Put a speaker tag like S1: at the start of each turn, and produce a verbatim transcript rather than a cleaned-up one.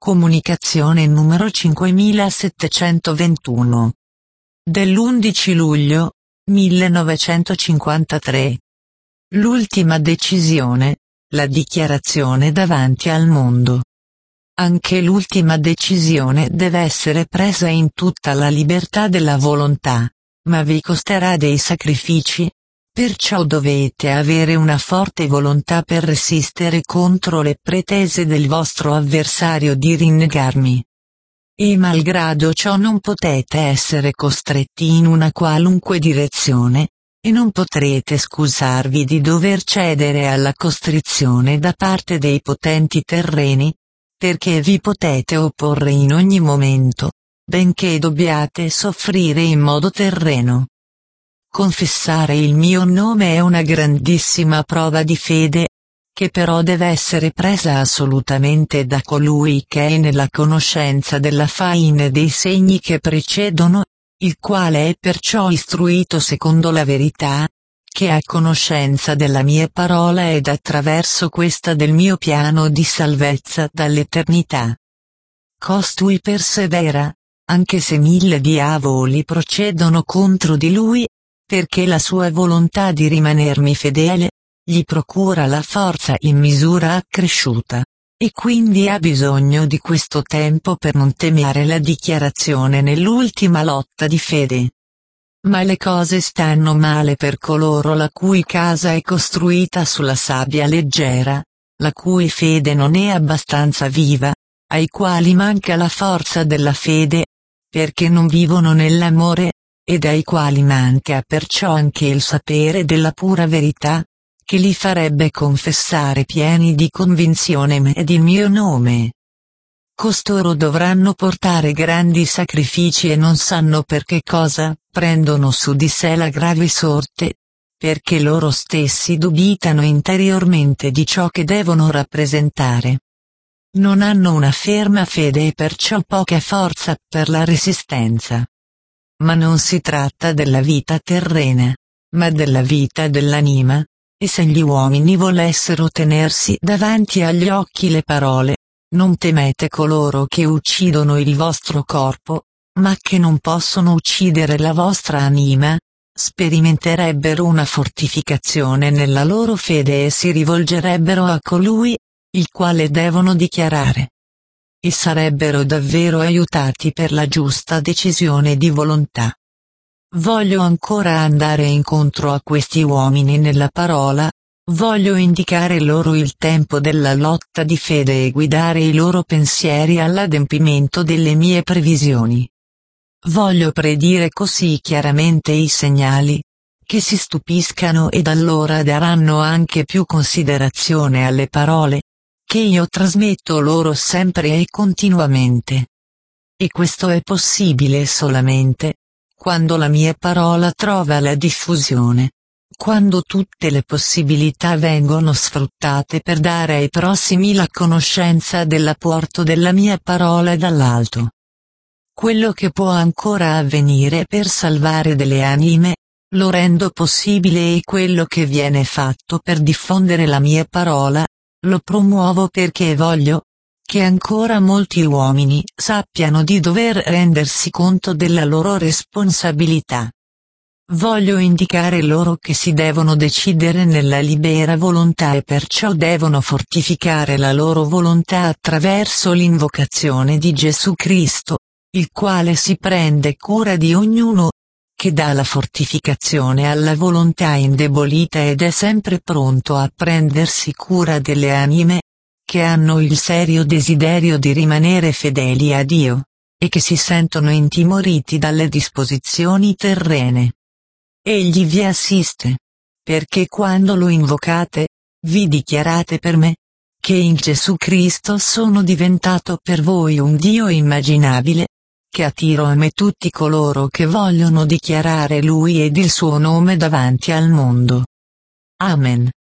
S1: Comunicazione numero cinquemilasettecentoventuno. Dell'undici luglio, millenovecentocinquantatré. L'ultima decisione, la dichiarazione davanti al mondo. Anche l'ultima decisione deve essere presa in tutta la libertà della volontà, ma vi costerà dei sacrifici, perciò dovete avere una forte volontà per resistere contro le pretese del vostro avversario di rinnegarmi. E malgrado ciò non potete essere costretti in una qualunque direzione, e non potrete scusarvi di dover cedere alla costrizione da parte dei potenti terreni, perché vi potete opporre in ogni momento, benché dobbiate soffrire in modo terreno. Confessare il mio nome è una grandissima prova di fede, che però deve essere presa assolutamente da colui che è nella conoscenza della faina e dei segni che precedono, il quale è perciò istruito secondo la verità, che ha conoscenza della mia parola ed attraverso questa del mio piano di salvezza dall'eternità. Costui persevera, anche se mille diavoli procedono contro di lui, perché la sua volontà di rimanermi fedele, gli procura la forza in misura accresciuta, e quindi ha bisogno di questo tempo per non temere la dichiarazione nell'ultima lotta di fede. Ma le cose stanno male per coloro la cui casa è costruita sulla sabbia leggera, la cui fede non è abbastanza viva, ai quali manca la forza della fede, perché non vivono nell'amore, ed ai quali manca perciò anche il sapere della pura verità, che li farebbe confessare pieni di convinzione me ed il mio nome. Costoro dovranno portare grandi sacrifici e non sanno per che cosa prendono su di sé la grave sorte, perché loro stessi dubitano interiormente di ciò che devono rappresentare. Non hanno una ferma fede e perciò poca forza per la resistenza. Ma non si tratta della vita terrena, ma della vita dell'anima, e se gli uomini volessero tenersi davanti agli occhi le parole, non temete coloro che uccidono il vostro corpo, ma che non possono uccidere la vostra anima, sperimenterebbero una fortificazione nella loro fede e si rivolgerebbero a colui, il quale devono dichiarare. E sarebbero davvero aiutati per la giusta decisione di volontà. Voglio ancora andare incontro a questi uomini nella parola, voglio indicare loro il tempo della lotta di fede e guidare i loro pensieri all'adempimento delle mie previsioni. Voglio predire così chiaramente i segnali, che si stupiscano ed allora daranno anche più considerazione alle parole, che io trasmetto loro sempre e continuamente. E questo è possibile solamente, quando la mia parola trova la diffusione, quando tutte le possibilità vengono sfruttate per dare ai prossimi la conoscenza dell'apporto della mia parola dall'alto. Quello che può ancora avvenire per salvare delle anime, lo rendo possibile e quello che viene fatto per diffondere la mia parola, lo promuovo perché voglio che ancora molti uomini sappiano di dover rendersi conto della loro responsabilità. Voglio indicare loro che si devono decidere nella libera volontà e perciò devono fortificare la loro volontà attraverso l'invocazione di Gesù Cristo, il quale si prende cura di ognuno, che dà la fortificazione alla volontà indebolita ed è sempre pronto a prendersi cura delle anime, che hanno il serio desiderio di rimanere fedeli a Dio, e che si sentono intimoriti dalle disposizioni terrene. Egli vi assiste, perché quando lo invocate, vi dichiarate per me, che in Gesù Cristo sono diventato per voi un Dio immaginabile, che attiro a me tutti coloro che vogliono dichiarare Lui ed il suo nome davanti al mondo. Amen.